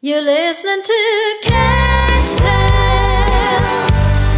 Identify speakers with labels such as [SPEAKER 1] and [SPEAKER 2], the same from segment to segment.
[SPEAKER 1] You're listening to Cat Tales.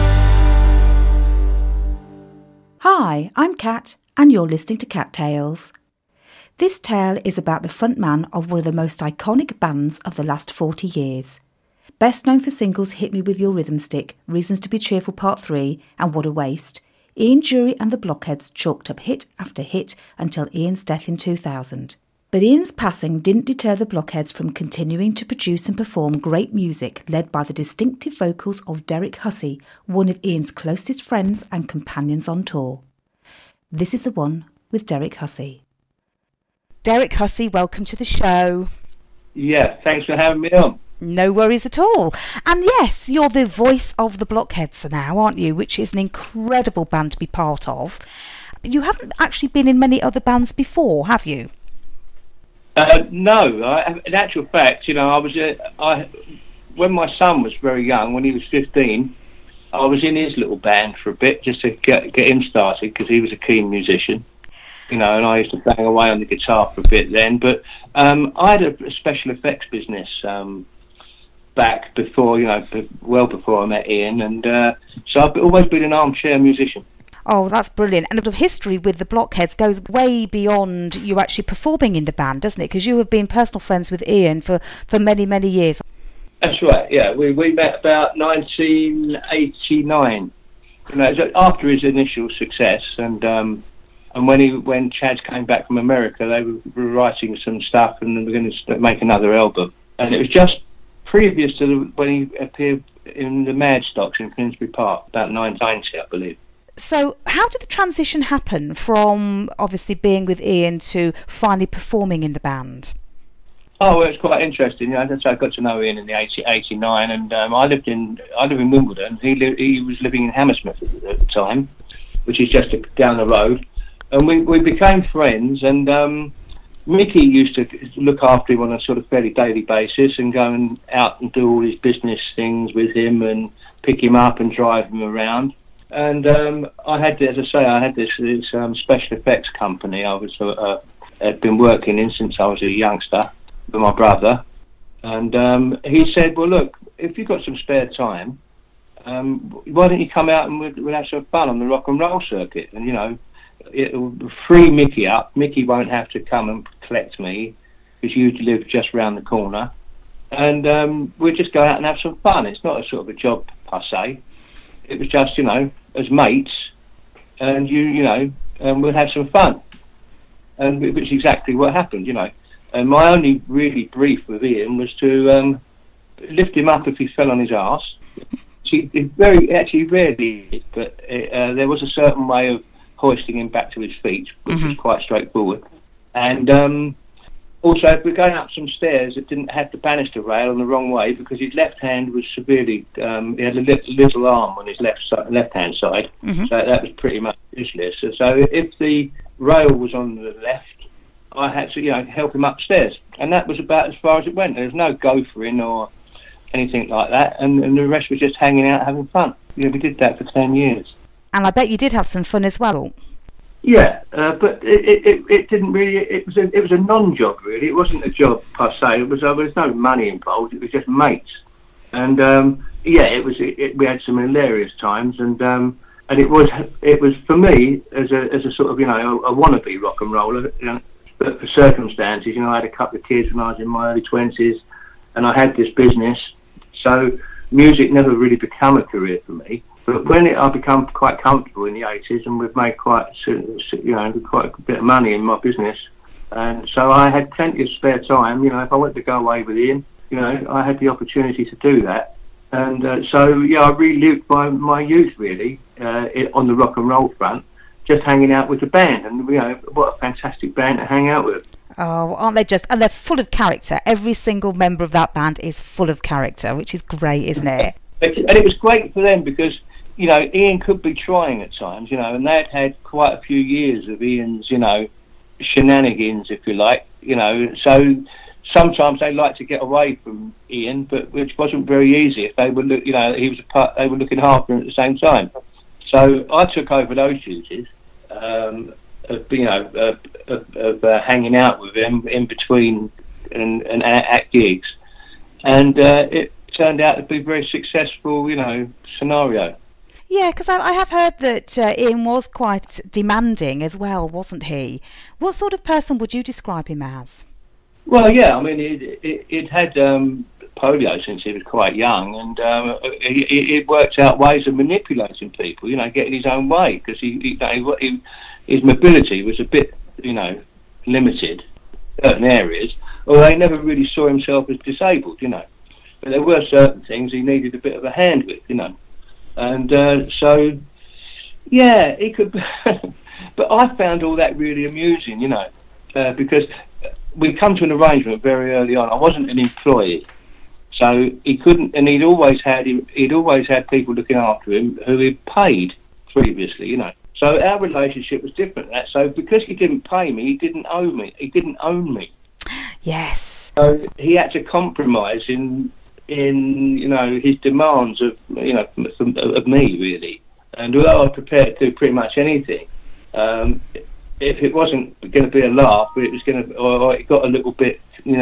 [SPEAKER 2] Hi, I'm Kat, and you're listening to Cat Tales. This tale is about the frontman of one of the most iconic bands of the last 40 years. Best known for singles Hit Me With Your Rhythm Stick, Reasons to Be Cheerful Part 3 and What a Waste, Ian Dury and the Blockheads chalked up hit after hit until Ian's death in 2000. But Ian's passing didn't deter the Blockheads from continuing to produce and perform great music led by the distinctive vocals of Derek Hussey, one of Ian's closest friends and companions on tour. This is the one with Derek Hussey. Derek Hussey, welcome to the show.
[SPEAKER 3] Yeah, thanks for having me on.
[SPEAKER 2] No worries at all. And yes, you're the voice of the Blockheads now, aren't you? Which is an incredible band to be part of. You haven't actually been in many other bands before, have you?
[SPEAKER 3] No. In actual fact, when my son was very young, when he was 15, I was in his little band for a bit just to get him started because he was a keen musician. And I used to bang away on the guitar for a bit then. But I had a special effects business back before, well before I met Ian, and so I've always been an armchair musician.
[SPEAKER 2] Oh, that's brilliant. And the history with the Blockheads goes way beyond you actually performing in the band, doesn't it? Because you have been personal friends with Ian for many, many years.
[SPEAKER 3] That's right, yeah. We met about 1989, after his initial success, and when Chad came back from America, they were writing some stuff and they were going to make another album. And it was just previous to when he appeared in the Mad Stocks in Finsbury Park, about 1990, I believe.
[SPEAKER 2] So how did the transition happen from obviously being with Ian to finally performing in the band?
[SPEAKER 3] Oh, well, it's quite interesting. I got to know Ian in the 89, and I live in Wimbledon. He was living in Hammersmith at the time, which is just down the road. And we became friends, and Mickey used to look after him on a sort of fairly daily basis and go out and do all his business things with him and pick him up and drive him around. And I had this special effects company I had been working in since I was a youngster with my brother. And he said, well, look, if you've got some spare time, why don't you come out and we'll have some fun on the rock and roll circuit? And, it'll free Mickey up. Mickey won't have to come and collect me because you live just round the corner. And we'll just go out and have some fun. It's not a sort of a job per se. It was just, as mates, and and we'll have some fun. And which is exactly what happened, And my only really brief with Ian was to lift him up if he fell on his arse. He rarely did, but there was a certain way of hoisting him back to his feet, which was quite straightforward. And also, if we're going up some stairs that didn't have the banister rail on the wrong way, because his left hand was severely, he had a little arm on his left-hand side, so that was pretty much useless. So if the rail was on the left, I had to, help him upstairs. And that was about as far as it went. There was no gophering or anything like that, and the rest was just hanging out, having fun. We did that for 10 years. And
[SPEAKER 2] I bet you did have some fun as well.
[SPEAKER 3] Yeah, but it didn't really. It was a non-job really. It wasn't a job per se. There was no money involved. It was just mates, and we had some hilarious times, and it was for me as a sort of a wannabe rock and roller. But for circumstances, I had a couple of kids when I was in my early 20s, and I had this business, so music never really became a career for me. But when I become quite comfortable in the 80s, and we've made quite a bit of money in my business, and so I had plenty of spare time. If I wanted to go away with Ian, I had the opportunity to do that, and I relived my youth really on the rock and roll front, just hanging out with the band, and what a fantastic band to hang out with.
[SPEAKER 2] Oh, aren't they just? And they're full of character. Every single member of that band is full of character, which is great, isn't it?
[SPEAKER 3] And it was great for them because. Ian could be trying at times, and they'd had quite a few years of Ian's, shenanigans, if you like, so sometimes they like to get away from Ian, but which wasn't very easy if they were, they were looking after him at the same time. So I took over those duties, of hanging out with him in between and at gigs. and it turned out to be a very successful, scenario.
[SPEAKER 2] Yeah, because I have heard that Ian was quite demanding as well, wasn't he? What sort of person would you describe him as?
[SPEAKER 3] Well, yeah, I mean, it had polio since he was quite young, and it worked out ways of manipulating people, getting his own way, because his mobility was a bit, limited in certain areas, although he never really saw himself as disabled, But there were certain things he needed a bit of a hand with, And so, yeah, he could. But I found all that really amusing, because we come to an arrangement very early on. I wasn't an employee, so he couldn't, and he'd always had people looking after him who he'd paid previously, So our relationship was different. So because he didn't pay me, he didn't owe me. He didn't own me.
[SPEAKER 2] Yes.
[SPEAKER 3] So he had to compromise in his demands of me, really. And although I was prepared to do pretty much anything, if it wasn't going to be a laugh, it was going to, or it got a little bit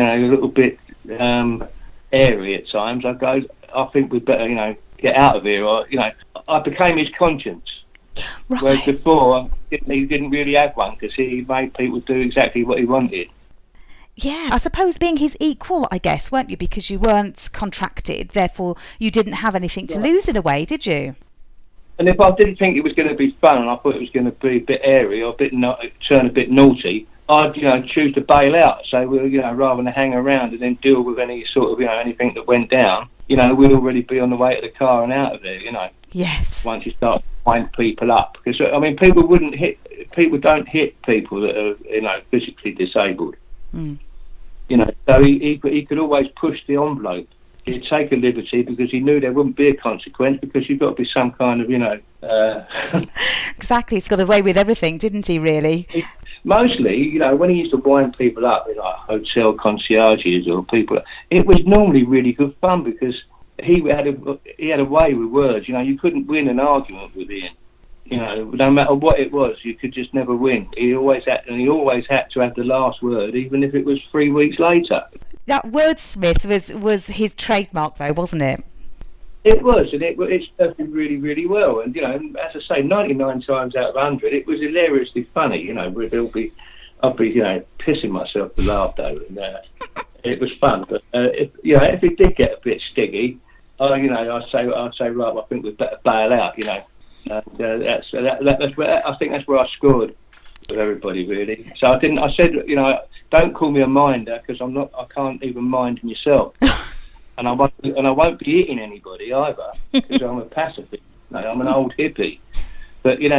[SPEAKER 3] airy at times, I'd go, I think we'd better get out of here, or I became his conscience.
[SPEAKER 2] Right.
[SPEAKER 3] Whereas before he didn't really have one, because he made people do exactly what he wanted.
[SPEAKER 2] Yeah, I suppose being his equal, I guess, weren't you? Because you weren't contracted, therefore you didn't have anything to lose in a way, did you?
[SPEAKER 3] And if I didn't think it was going to be fun, and I thought it was going to be a bit airy or turn a bit naughty, I'd choose to bail out. So rather than hang around and then deal with any sort of anything that went down, we'd already be on the way to the car and out of there.
[SPEAKER 2] Yes.
[SPEAKER 3] Once you start to wind people up, because people don't hit people that are physically disabled.
[SPEAKER 2] Mm.
[SPEAKER 3] So he could always push the envelope. He'd take a liberty because he knew there wouldn't be a consequence, because you've got to be some kind of,
[SPEAKER 2] Exactly, he's got away with everything, didn't he, really?
[SPEAKER 3] Mostly, when he used to wind people up in like hotel concierges or people, it was normally really good fun, because he had a way with words. You couldn't win an argument with Ian. No matter what it was, you could just never win. He always had to have the last word, even if it was 3 weeks later.
[SPEAKER 2] That wordsmith was his trademark, though, wasn't it?
[SPEAKER 3] It was, and it served him really, really well. And as I say, 99 times out of 100, it was hilariously funny. I'd be pissing myself with laughter, and it was fun. But if it did get a bit stiggy, I'd say, right, I think we'd better bail out. That's where I think that's where I scored with everybody, really. So I said, don't call me a minder, because I can't even mind myself. And I won't be hitting anybody either, because I'm a pacifist. I'm an old hippie. But we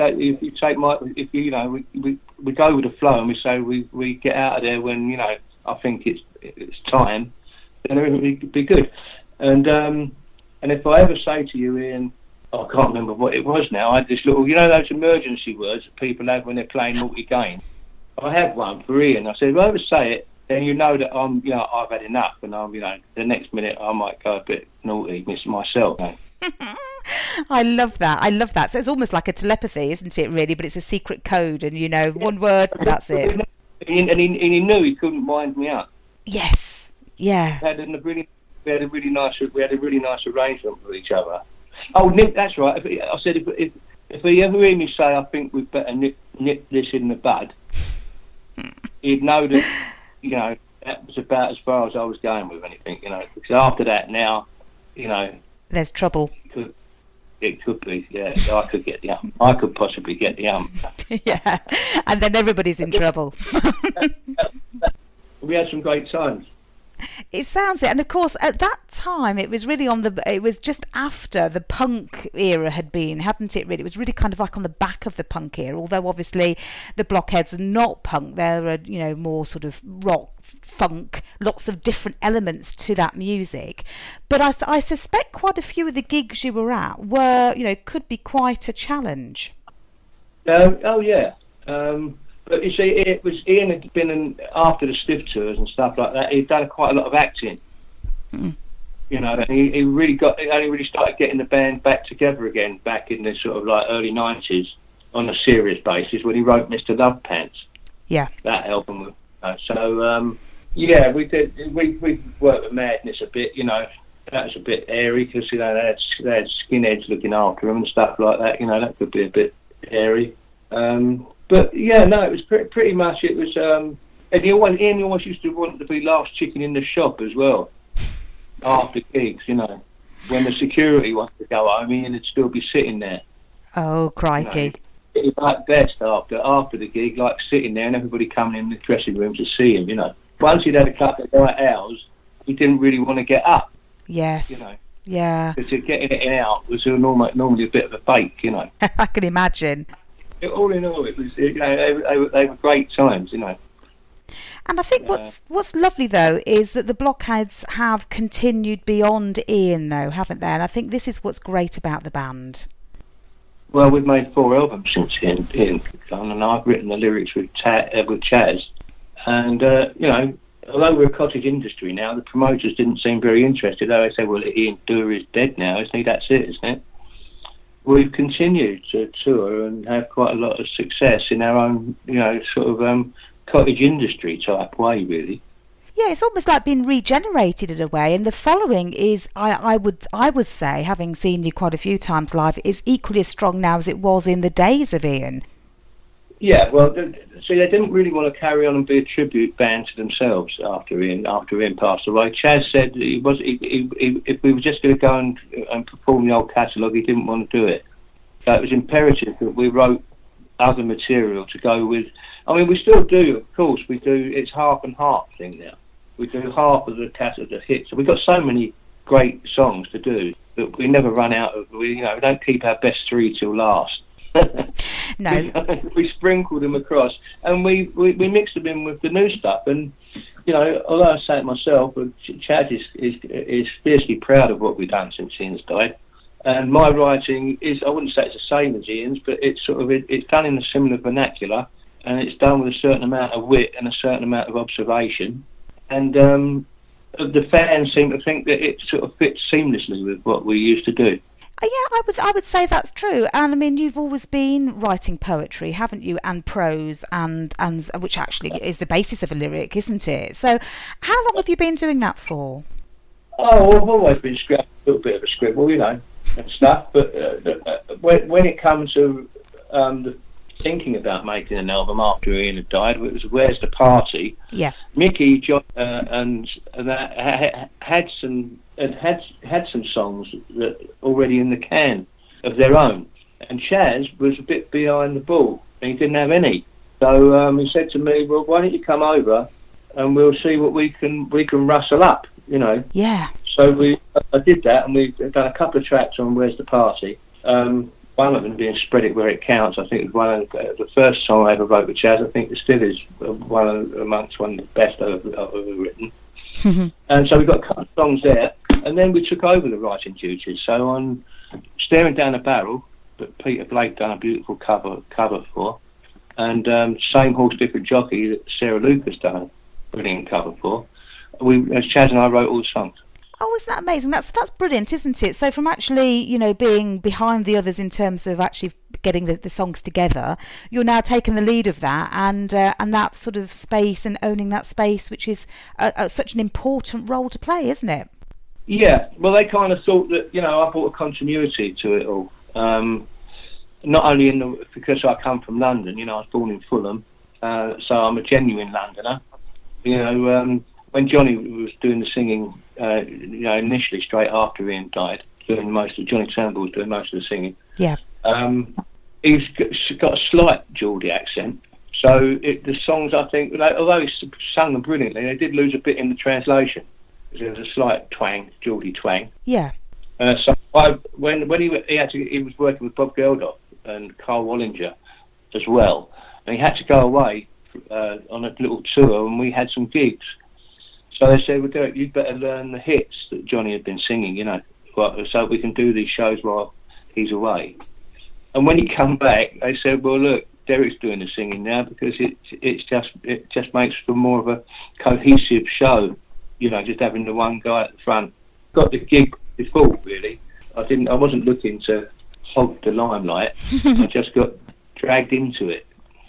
[SPEAKER 3] go with the flow, and we say we get out of there when I think it's time, then everything will be good. And if I ever say to you, Ian, I can't remember what it was now. I had this little, those emergency words that people have when they're playing naughty games. I had one for Ian. I said, if I ever say it, then that I'm, I've had enough, and I'm, the next minute I might go a bit naughty, miss myself.
[SPEAKER 2] I love that. So it's almost like a telepathy, isn't it, really? But it's a secret code, and one word, that's it.
[SPEAKER 3] And he knew he couldn't wind me up.
[SPEAKER 2] Yes, yeah.
[SPEAKER 3] We had a really nice arrangement with each other. Oh, Nick, that's right. I said if he ever hear me say, I think we'd better nip this in the bud, he'd know that that was about as far as I was going with anything. Because after that, now,
[SPEAKER 2] there's trouble.
[SPEAKER 3] It could be, yeah. I could get the ump. I could possibly get the ump.
[SPEAKER 2] Yeah, and then everybody's in trouble.
[SPEAKER 3] We had some great times.
[SPEAKER 2] It sounds it, and of course at that time it was really it was just after the punk era had been, hadn't it? Really, it was really kind of like on the back of the punk era. Although obviously the Blockheads are not punk; they're more sort of rock, funk, lots of different elements to that music. But I suspect quite a few of the gigs you were at were could be quite a challenge.
[SPEAKER 3] Oh yeah. But you see, Ian had been after the Stiff tours and stuff like that. He'd done quite a lot of acting, and he only really started getting the band back together again back in the sort of like early 90s on a serious basis when he wrote Mr. Love Pants.
[SPEAKER 2] Yeah,
[SPEAKER 3] that album. So Yeah, we did. We worked with Madness a bit, you know. That was a bit airy because, you know, they had skinheads looking after them and stuff like that. You know, that could be a bit airy. But yeah, no, it was pretty much. It was. And Ian always used to want to be last chicken in the shop as well after gigs. You know, when the security wanted to go home, Ian would still be sitting there.
[SPEAKER 2] Oh, crikey!
[SPEAKER 3] You know, it was like best after the gig, like sitting there and everybody coming in the dressing room to see him. You know, once he'd had a couple of night hours, he didn't really want to get up.
[SPEAKER 2] Yes.
[SPEAKER 3] You know. Yeah.
[SPEAKER 2] Because
[SPEAKER 3] getting it out was normally a bit of a fake, you know.
[SPEAKER 2] I can imagine.
[SPEAKER 3] All in all, it was, you know, they were great times, you know.
[SPEAKER 2] And I think what's lovely though is that the Blockheads have continued beyond Ian, though, haven't they? And I think this is what's great about the band.
[SPEAKER 3] Well, we've made 4 albums since Ian gone, and I've written the lyrics with Chaz, and you know, although we're a cottage industry now, the promoters didn't seem very interested. They say, "Well, Ian Doer is dead now, isn't he? That's it, isn't it?" We've continued to tour and have quite a lot of success in our own, you know, sort of cottage industry type way, really.
[SPEAKER 2] Yeah, it's almost like being regenerated in a way, and the following is, I would say, having seen you quite a few times live, is equally as strong now as it was in the days of Ian. Yeah,
[SPEAKER 3] well, see, they didn't really want to carry on and be a tribute band to themselves after Ian passed away. Chaz said if we were just going to go and perform the old catalogue, he didn't want to do it. So it was imperative that we wrote other material to go with. I mean, we still do, of course. We do. It's half and half thing now. We do half of the catalogue of hits. We've got so many great songs to do that we never run out of. We don't keep our best 3 till last.
[SPEAKER 2] No.
[SPEAKER 3] We sprinkle them across, and we mix them in with the new stuff. And you know, although I say it myself, Chad is fiercely proud of what we've done since Ian's died. And my writing is, I wouldn't say it's the same as Ian's, but it's sort of it's done in a similar vernacular, and it's done with a certain amount of wit and a certain amount of observation. And the fans seem to think that it sort of fits seamlessly with what we used to do.
[SPEAKER 2] Yeah, I would say that's true. And I mean, you've always been writing poetry, haven't you? And prose, and which actually is the basis of a lyric, isn't it? So, how long have you been doing that for?
[SPEAKER 3] Oh, I've always been a little bit of a scribble, you know, and stuff. But when it comes to thinking about making an album after Ian had died, it was "Where's the Party?"
[SPEAKER 2] Yeah.
[SPEAKER 3] Mickey, John, and that had some songs that already in the can of their own, and Chaz was a bit behind the ball and he didn't have any. So he said to me, "Well, why don't you come over and we'll see what we can rustle up, you know?"
[SPEAKER 2] Yeah.
[SPEAKER 3] So I did that, and we've done a couple of tracks on "Where's the Party." One of them being "Spread It Where It Counts." I think it was one of the first song I ever wrote with Chaz. I think it still is one of the best I've ever written. And so we got a couple of songs there, and then we took over the writing duties. So on "Staring Down a Barrel," that Peter Blake done a beautiful cover for, and "Same Horse, Different Jockey" that Sarah Lucas done a brilliant cover for. Chaz and I wrote all the songs.
[SPEAKER 2] Oh, isn't that amazing? That's brilliant, isn't it? So from actually, you know, being behind the others in terms of actually getting the songs together, you're now taking the lead of that and that sort of space and owning that space, which is such an important role to play, isn't it?
[SPEAKER 3] Yeah. Well, they kind of thought that, you know, I brought a continuity to it all. Not only because I come from London, you know, I was born in Fulham, so I'm a genuine Londoner. You know, when Johnny was doing the singing, you know, initially straight after Ian died, Johnny Turnbull was doing most of the singing.
[SPEAKER 2] Yeah.
[SPEAKER 3] He's got a slight Geordie accent, so the songs, I think, although he sung them brilliantly, they did lose a bit in the translation. There was a slight twang, Geordie twang.
[SPEAKER 2] Yeah.
[SPEAKER 3] So when he was working with Bob Geldof and Carl Wallinger as well, and he had to go away on a little tour, and we had some gigs. So they said, "Well, Derek, you'd better learn the hits that Johnny had been singing, you know, so we can do these shows while he's away." And when he come back, they said, "Well, look, Derek's doing the singing now because it just makes for more of a cohesive show, you know, just having the one guy at the front." Got the gig before, really. I wasn't looking to hog the limelight. I just got dragged into it.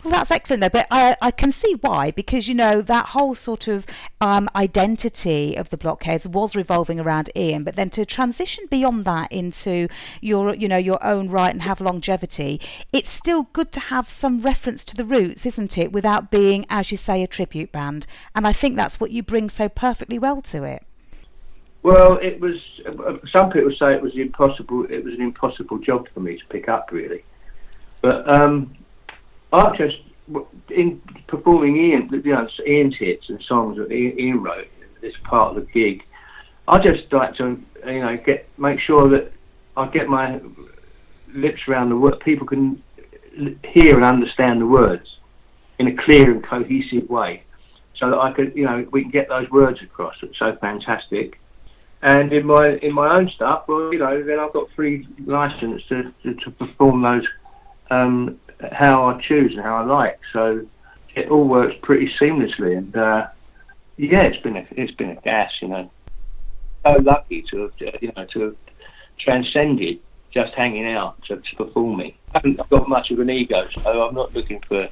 [SPEAKER 2] Well, that's excellent, though, but I can see why, because, you know, that whole sort of identity of the Blockheads was revolving around Ian, but then to transition beyond that into your, you know, your own right and have longevity, it's still good to have some reference to the roots, isn't it, without being, as you say, a tribute band. And I think that's what you bring so perfectly well to it.
[SPEAKER 3] Well, it was. Some people say it was impossible. It was an impossible job for me to pick up, really. But I just, in performing Ian's hits and songs that Ian wrote, this part of the gig, I just like to, you know, make sure that I get my lips around the word. People can hear and understand the words in a clear and cohesive way, so that I could, you know, we can get those words across. It's so fantastic. And in my own stuff, well, you know, then I've got free license to perform those how I choose and how I like. So it all works pretty seamlessly. And yeah, it's been a gas, you know. So lucky to have transcended just hanging out to performing. I haven't got much of an ego, so I'm not looking for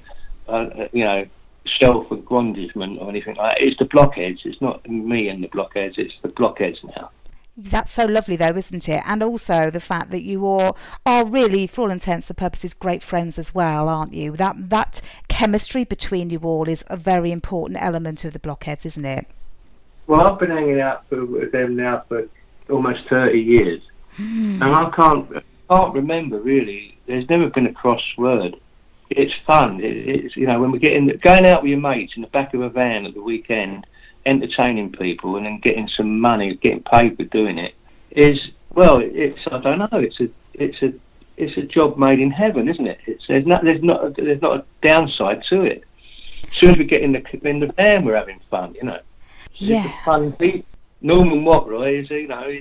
[SPEAKER 3] self-aggrandizement or anything like that. It's the Blockheads. It's not me and the Blockheads. It's the Blockheads now.
[SPEAKER 2] That's so lovely, though, isn't it? And also the fact that you all are really, for all intents and purposes, great friends as well, aren't you? That chemistry between you all is a very important element of the Blockheads, isn't it?
[SPEAKER 3] Well, I've been hanging out with them now for almost 30 years. And I can't remember, really. There's never been a cross word. It's fun. It's, you know, when we going out with your mates in the back of a van at the weekend, entertaining people and then getting some money, getting paid for doing it, is, well, it's, I don't know, it's a job made in heaven, isn't it? There's not a downside to it. As soon as we get in the van, we're having fun, you know.
[SPEAKER 2] Yeah.
[SPEAKER 3] It's a fun thing. Norman Watt-Roy is, you know,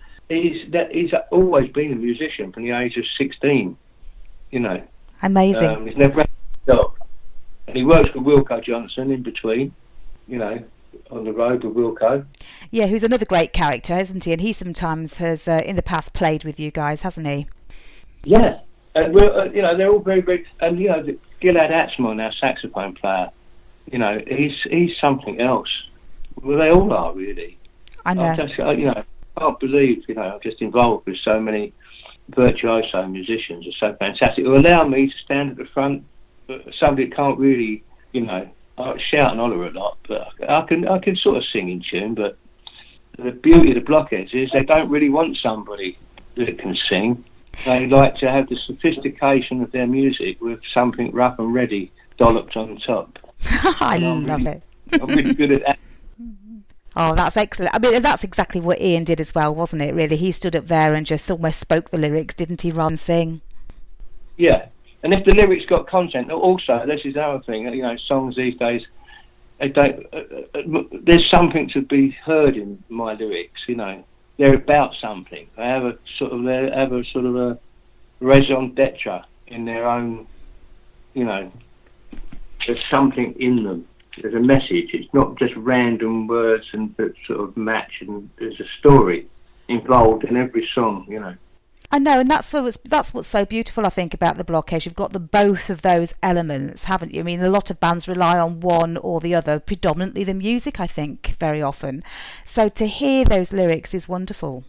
[SPEAKER 3] he's always been a musician from the age of 16, you know.
[SPEAKER 2] Amazing.
[SPEAKER 3] He's never had a job. And he works for Wilco Johnson in between, you know, on the road with Wilco.
[SPEAKER 2] Yeah, who's another great character, isn't he? And he sometimes has, in the past, played with you guys, hasn't he?
[SPEAKER 3] Yeah. And we're, you know, they're all very, very... And, you know, Gilad Atzmon, our saxophone player, you know, he's something else. Well, they all are, really.
[SPEAKER 2] I know.
[SPEAKER 3] I can't believe, you know, I'm just involved with so many virtuoso musicians. Are so fantastic. Who allow me to stand at the front. Somebody can't really, you know, I shout and holler a lot, but I can sort of sing in tune. But the beauty of the Blockheads is they don't really want somebody that can sing. They like to have the sophistication of their music with something rough and ready dolloped on top.
[SPEAKER 2] I love it.
[SPEAKER 3] I'm really good at that.
[SPEAKER 2] Oh, that's excellent. I mean, that's exactly what Ian did as well, wasn't it, really? He stood up there and just almost spoke the lyrics, didn't he, rather than sing?
[SPEAKER 3] Yeah. And if the lyrics got content, also, this is another thing, you know, songs these days, they don't, there's something to be heard in my lyrics, you know. They're about something. They have a sort of a raison d'etre in their own, you know, there's something in them. There's a message. It's not just random words and that sort of match, and there's a story involved in every song, you know.
[SPEAKER 2] I know, and that's what's so beautiful, I think, about the Blockheads. You've got both of those elements, haven't you? I mean, a lot of bands rely on one or the other, predominantly the music, I think, very often. So to hear those lyrics is wonderful.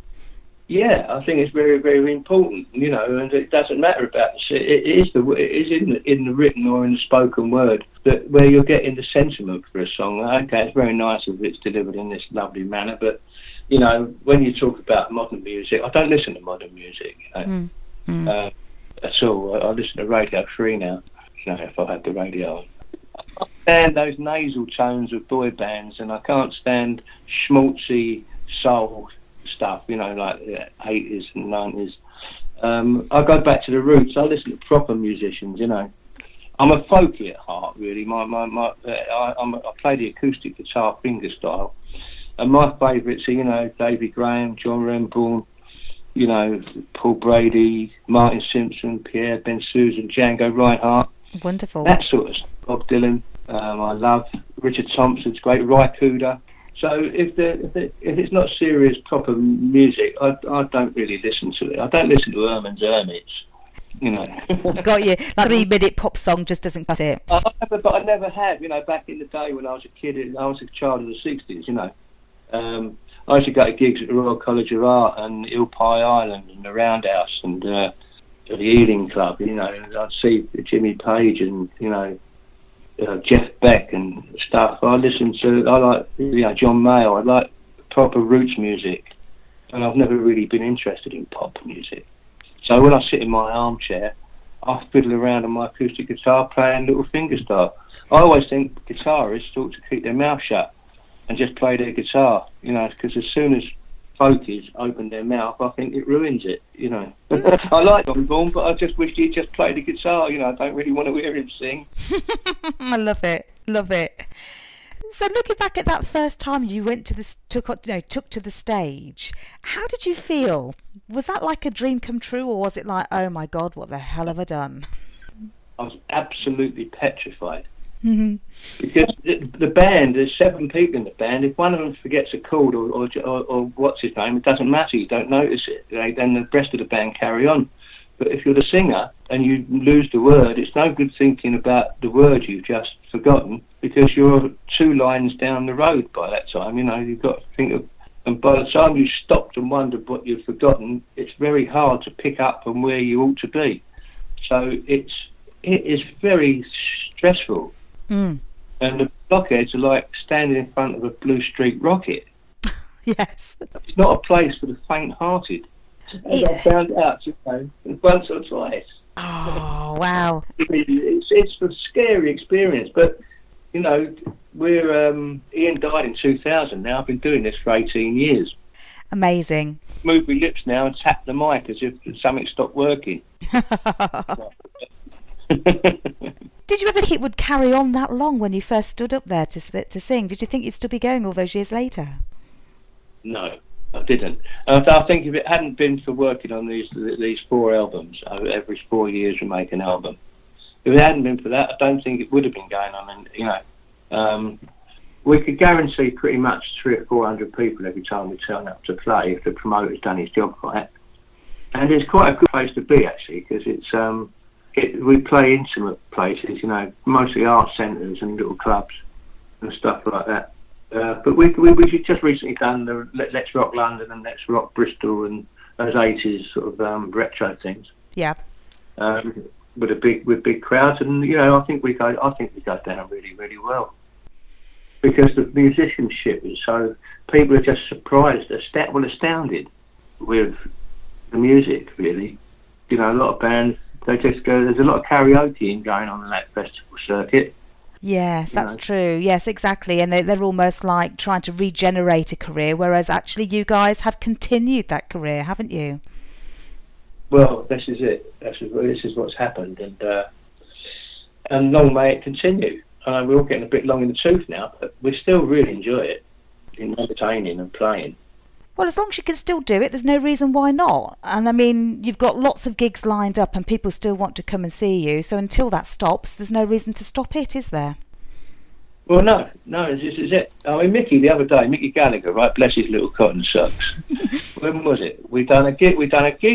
[SPEAKER 2] Yeah,
[SPEAKER 3] I think it's very, very important, you know, and it doesn't matter about it is in the written or in the spoken word that where you're getting the sentiment for a song. Okay, it's very nice if it's delivered in this lovely manner, but you know, when you talk about modern music, I don't listen to modern music, you know. That's all. I listen to Radio 3 now, you know, if I had the radio on. I stand those nasal tones of boy bands, and I can't stand schmaltzy soul stuff, you know, like the 80s and 90s. I go back to the roots. I listen to proper musicians, you know. I'm a folky at heart, really. I play the acoustic guitar fingerstyle. And my favourites are, you know, David Graham, John Renbourn, you know, Paul Brady, Martin Simpson, Pierre Ben-Susan, Django Reinhardt.
[SPEAKER 2] Wonderful.
[SPEAKER 3] That sort of stuff. Bob Dylan, I love. Richard Thompson's great. Ry Cooder. So if it's not serious, proper music, I don't really listen to it. I don't listen to Herman's Hermits. you know.
[SPEAKER 2] Got you. Like 3-minute pop song just doesn't cut it.
[SPEAKER 3] But I never have, you know, back in the day when I was a kid, I was a child of the 60s, you know. I used to go to gigs at the Royal College of Art and Ill Pie Island and the Roundhouse and the Ealing Club, you know, and I'd see Jimmy Page and, you know, Jeff Beck and stuff. I like, you know, John Mayall. I like proper roots music, and I've never really been interested in pop music. So when I sit in my armchair, I fiddle around on my acoustic guitar playing Little Fingerstyle. I always think guitarists ought to keep their mouth shut and just play their guitar, you know, because as soon as folkies open their mouth, I think it ruins it, you know. I like Don Vaughan, but I just wish he'd just play the guitar, you know. I don't really want to hear him sing.
[SPEAKER 2] I love it. So looking back at that first time you went to took to the stage, how did you feel? Was that like a dream come true, or was it like, oh my God, what the hell have I done?
[SPEAKER 3] I was absolutely petrified.
[SPEAKER 2] Mm-hmm.
[SPEAKER 3] Because the band, there's 7 people in the band. If one of them forgets a chord or what's his name, it doesn't matter. You don't notice it. Then the rest of the band carry on. But if you're the singer and you lose the word, it's no good thinking about the word you've just forgotten, because you're 2 lines down the road by that time. You know, you've got to think of. And by the time you've stopped and wondered what you've forgotten, it's very hard to pick up on where you ought to be. So it is very stressful.
[SPEAKER 2] Mm.
[SPEAKER 3] And the blockheads are like standing in front of a Blue Streak rocket.
[SPEAKER 2] Yes.
[SPEAKER 3] It's not a place for the faint-hearted. And I found out, you know, once or twice.
[SPEAKER 2] Oh, wow.
[SPEAKER 3] It's a scary experience, but, you know, Ian died in 2000 now. I've been doing this for 18 years.
[SPEAKER 2] Amazing.
[SPEAKER 3] Move my lips now and tap the mic as if something stopped working.
[SPEAKER 2] Did you ever think it would carry on that long when you first stood up there to sing? Did you think you'd still be going all those years later?
[SPEAKER 3] No, I didn't. I think if it hadn't been for working on these 4 albums, every 4 years we make an album. If it hadn't been for that, I don't think it would have been going on. And you know, we could guarantee pretty much 300 or 400 people every time we turn up to play if the promoter's done his job right. And it's quite a good place to be actually, because it's. We play intimate places, you know, mostly art centres and little clubs and stuff like that. But we just recently done the Let's Rock London and Let's Rock Bristol and those 80s sort of retro things.
[SPEAKER 2] Yeah.
[SPEAKER 3] With big crowds, and you know, I think we go down really, really well, because the musicianship is so. People are just surprised, astounded with the music. Really, you know, a lot of bands. They just go. There's a lot of karaoke going on in that festival circuit.
[SPEAKER 2] Yes, that's true. Yes, exactly. And they're almost like trying to regenerate a career, whereas actually you guys have continued that career, haven't you?
[SPEAKER 3] Well, this is it. This is what's happened, and long may it continue. We're all getting a bit long in the tooth now, but we still really enjoy it, in entertaining and playing.
[SPEAKER 2] Well, as long as you can still do it, there's no reason why not. And I mean, you've got lots of gigs lined up and people still want to come and see you. So until that stops, there's no reason to stop it, is there?
[SPEAKER 3] Well, no, this is it. I mean, Mickey the other day, Mickey Gallagher, right, bless his little cotton socks. When was it? We done a gig. We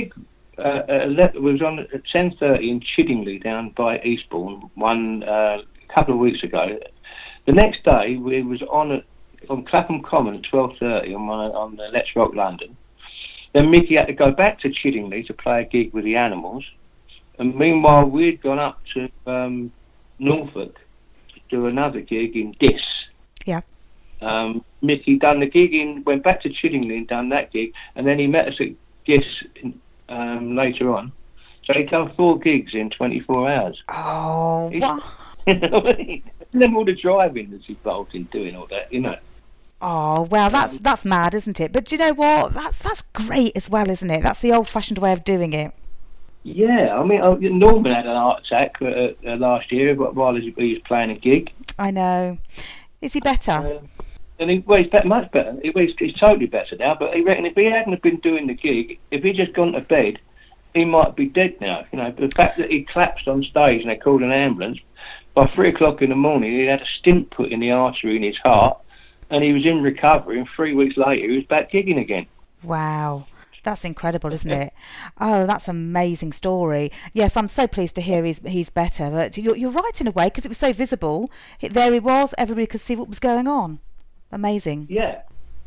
[SPEAKER 3] was on at 10:30 in Chiddingly down by Eastbourne a couple of weeks ago. The next day, we was on Clapham Common at 12:30 on the Let's Rock London. Then Mickey had to go back to Chiddingly to play a gig with the Animals, and meanwhile we'd gone up to Norfolk to do another gig in Diss.
[SPEAKER 2] Yeah.
[SPEAKER 3] Mickey done the gig went back to Chiddingly and done that gig, and then he met us at Diss later on. So he'd done 4 gigs in 24 hours.
[SPEAKER 2] Oh, wow.
[SPEAKER 3] And then all the driving that's involved in doing all that, you know.
[SPEAKER 2] Oh, well, that's mad, isn't it? But do you know what? That's great as well, isn't it? That's the old-fashioned way of doing it.
[SPEAKER 3] Yeah, I mean, Norman had an heart attack last year while he was playing a gig.
[SPEAKER 2] I know. Is he better?
[SPEAKER 3] And he's much better. He's totally better now, but he reckon if he hadn't have been doing the gig, if he'd just gone to bed, he might be dead now. You know, the fact that he collapsed on stage and they called an ambulance, by 3 o'clock in the morning, he had a stint put in the artery in his heart, and he was in recovery, and 3 weeks later, he was back gigging again.
[SPEAKER 2] Wow. That's incredible, isn't it? Oh, that's an amazing story. Yes, I'm so pleased to hear he's better. But you're right in a way, because it was so visible. There he was. Everybody could see what was going on. Amazing.
[SPEAKER 3] Yeah.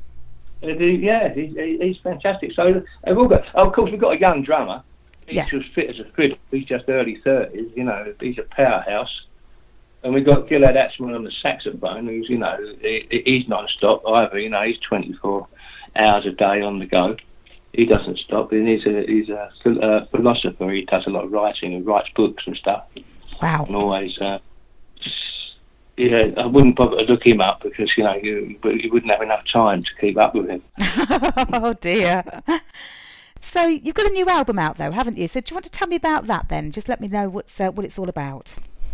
[SPEAKER 3] He's fantastic. So they've all got. Of course, we've got a young drummer. He's as fit as a fiddle. He's just early 30s. You know, he's a powerhouse. And we've got Gilad Atzmon on the saxophone, who's, you know, he's non-stop either. You know, he's 24 hours a day on the go. He doesn't stop. And he's a philosopher. He does a lot of writing and writes books and stuff.
[SPEAKER 2] Wow.
[SPEAKER 3] And always, I wouldn't bother to look him up because, you know, you wouldn't have enough time to keep up with him.
[SPEAKER 2] Oh, dear. So you've got a new album out, though, haven't you? So do you want to tell me about that, then? Just let me know what it's all about.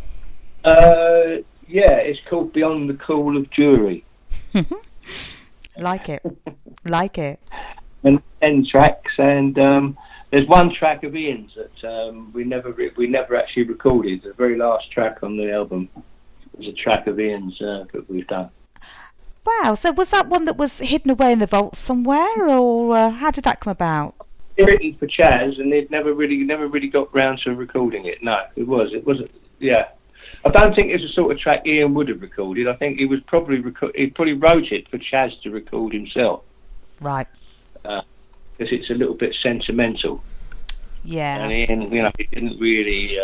[SPEAKER 3] It's called Beyond the Call of Jury.
[SPEAKER 2] Like it. Like it.
[SPEAKER 3] And 10 tracks, and there's one track of Ian's that we never actually recorded. The very last track on the album was a track of Ian's that we've done.
[SPEAKER 2] Wow, so was that one that was hidden away in the vault somewhere, or how did that come about?
[SPEAKER 3] Written for Chaz, and it never really got round to recording it. No, it wasn't. Yeah, I don't think it's the sort of track Ian would have recorded. I think he was probably he probably wrote it for Chaz to record himself.
[SPEAKER 2] Right.
[SPEAKER 3] Because it's a little bit sentimental.
[SPEAKER 2] Yeah.
[SPEAKER 3] And Ian, you know, he didn't really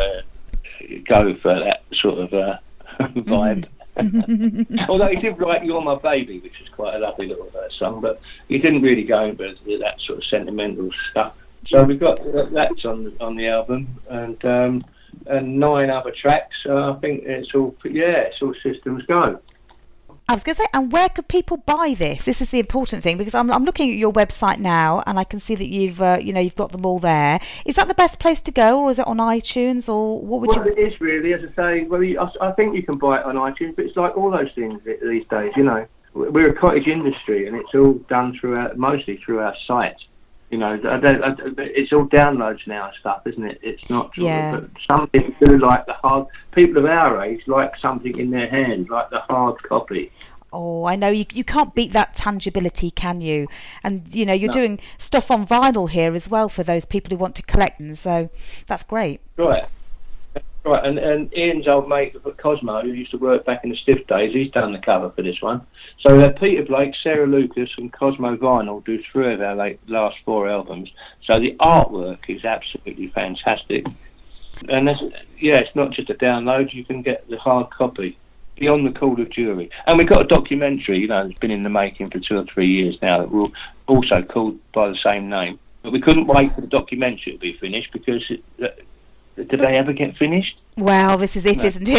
[SPEAKER 3] go for that sort of vibe. Although he did write "You're My Baby," which is quite a lovely little song, but he didn't really go into that sort of sentimental stuff. So we've got that's on the album, and 9 other tracks. I think it's all systems go.
[SPEAKER 2] I was going to say, and where could people buy this? This is the important thing, because I'm looking at your website now, and I can see that you've got them all there. Is that the best place to go, or is it on iTunes, or what would you?
[SPEAKER 3] Well, it is really, as I say. Well, I think you can buy it on iTunes, but it's like all those things these days. You know, we're a cottage industry, and it's all done mostly through our site. You know, it's all downloads now and stuff, isn't it? It's not true.
[SPEAKER 2] Yeah.
[SPEAKER 3] But some people do like the hard. People of our age like something in their hand, like the hard copy.
[SPEAKER 2] Oh, I know. You can't beat that tangibility, can you? And, you know, you're doing stuff on vinyl here as well for those people who want to collect them, so that's great.
[SPEAKER 3] Right. Right, and Ian's old mate Cosmo, who used to work back in the Stiff days, he's done the cover for this one. So Peter Blake, Sarah Lucas and Cosmo Vinyl do 3 of our last 4 albums. So the artwork is absolutely fantastic. And it's not just a download, you can get the hard copy, Beyond the Call of Jury. And we've got a documentary, you know, that's been in the making for 2 or 3 years now, that we're also called by the same name. But we couldn't wait for the documentary to be finished because... did they ever get finished?
[SPEAKER 2] Well, this is it, isn't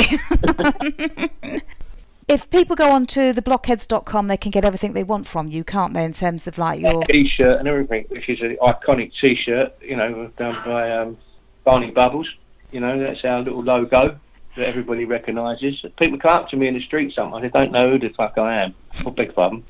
[SPEAKER 2] it? If people go on to theblockheads.com, they can get everything they want from you, can't they, in terms of like your...
[SPEAKER 3] T-shirt and everything, which is an iconic T-shirt, you know, done by Barney Bubbles. You know, that's our little logo that everybody recognises. People come up to me in the street sometimes, they don't know who the fuck I am. Oh, beg pardon.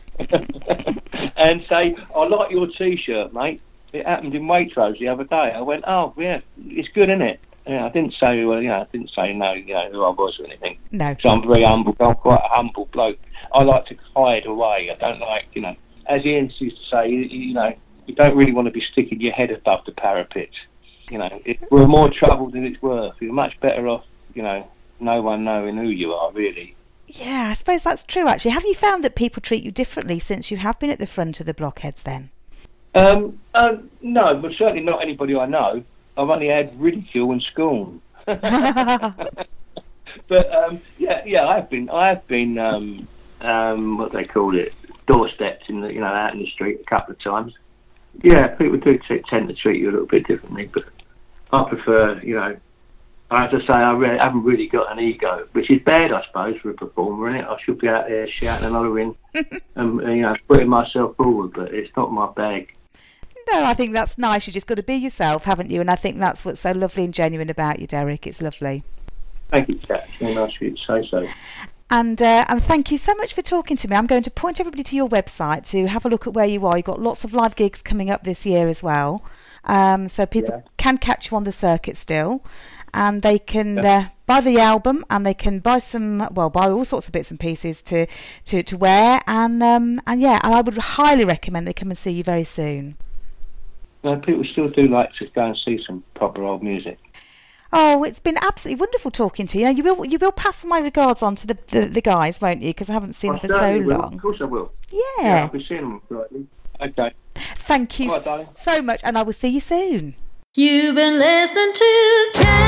[SPEAKER 3] And say, I like your T-shirt, mate. It happened in Waitrose the other day. I went, oh, yeah, it's good, isn't it? Yeah, I didn't say, no, who I was or anything.
[SPEAKER 2] No.
[SPEAKER 3] So I'm very humble. I'm quite a humble bloke. I like to hide away. I don't like, you know, as Ian used to say, you know, you don't really want to be sticking your head above the parapet. You know, we're more trouble than it's worth. You're much better off, you know, no one knowing who you are, really.
[SPEAKER 2] Yeah, I suppose that's true, actually. Have you found that people treat you differently since you have been at the front of the Blockheads, then?
[SPEAKER 3] No, but certainly not anybody I know. I've only had ridicule and scorn. But I have been what they call it, doorstepped in the, you know, out in the street a couple of times. Yeah, people do tend to treat you a little bit differently, but I prefer, you know, I have to say I haven't really got an ego, which is bad, I suppose, for a performer, isn't it? I should be out there shouting and hollering and, you know, putting myself forward, but it's not my bag.
[SPEAKER 2] No, I think that's nice. You just got to be yourself, haven't you? And I think that's what's so lovely and genuine about you, Derek. It's lovely.
[SPEAKER 3] Thank you, Kat. It's very nice of you to say so.
[SPEAKER 2] And thank you so much for talking to me. I'm going to point everybody to your website to have a look at where you are. You've got lots of live gigs coming up this year as well. So people can catch you on the circuit still. And they can buy the album, and they can buy buy all sorts of bits and pieces to wear. And I would highly recommend they come and see you very soon.
[SPEAKER 3] people still do like to go and see some proper old music.
[SPEAKER 2] Oh, it's been absolutely wonderful talking to you. Now, you will pass my regards on to the guys, won't you? Because I haven't seen them for so long.
[SPEAKER 3] Of course I will.
[SPEAKER 2] Yeah.
[SPEAKER 3] I'll be seeing them shortly. Okay.
[SPEAKER 2] Thank you
[SPEAKER 3] All right, darling.
[SPEAKER 2] so much, and I will see you soon.
[SPEAKER 1] You've been listening to Cat